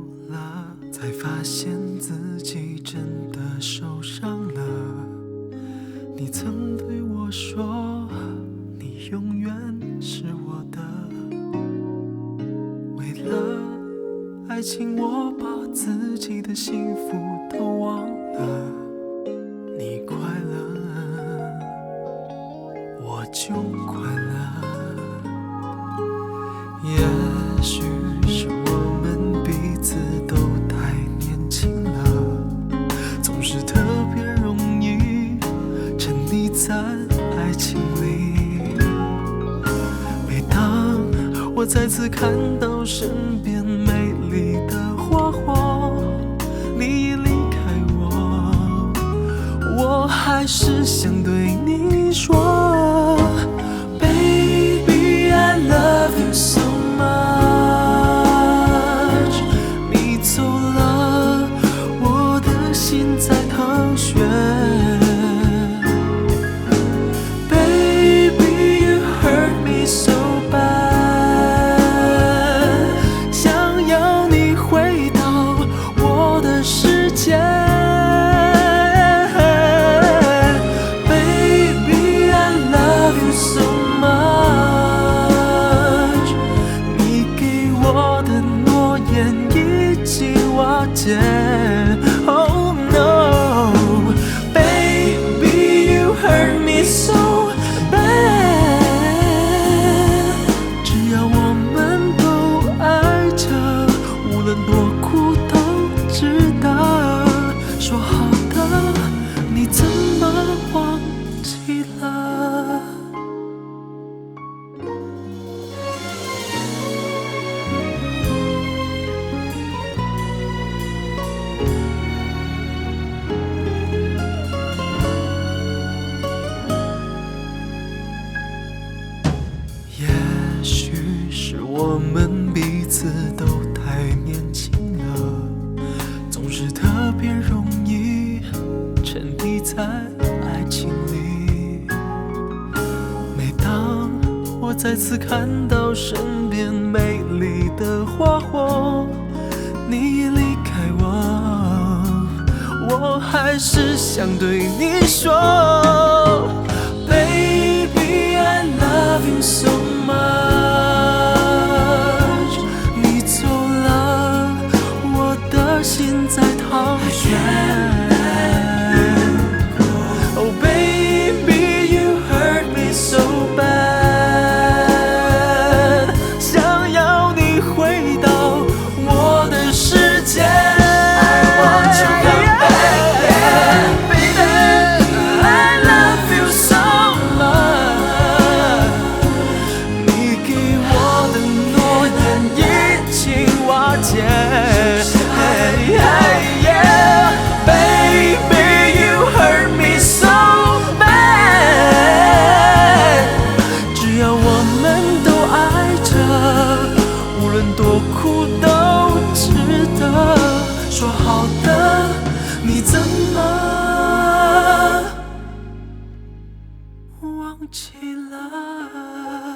了，才发现自己真的受伤了。你曾对我说，你永远是我的。为了爱情，我把自己的幸福都忘了。你快乐，我就快乐。也许是我们彼此都太年轻了，总是特别容易沉溺在爱情里。每当我再次看到身边美丽的花火，你已离开我，我还是想对你说 Baby I love you so much。 你走了，我的心在淌血。 Baby you hurt me so bad， 想要你回到我的世界。 Baby I love you so much， 你给我的诺言已经瓦解。 Oh no Baby you hurt me so bad， 只要我们都爱着，无论多苦都值得。说好的，你怎么忘记了？也许是我们彼此都太年轻了，总是特别容易沉溺在爱情里。每当我再次看到身边美丽的花火，你已离开我还是想对你说 Baby I love you so much， 你走了，我的心在淌血。 Oh baby you hurt me so bad， 想要你回到我的世界。 I want you come back baby I love you so much， 你给我的诺言已经瓦解。 Baby you hurt me so bad， 只要我们都爱着，无论多苦都值得。说好的，你怎么忘记了？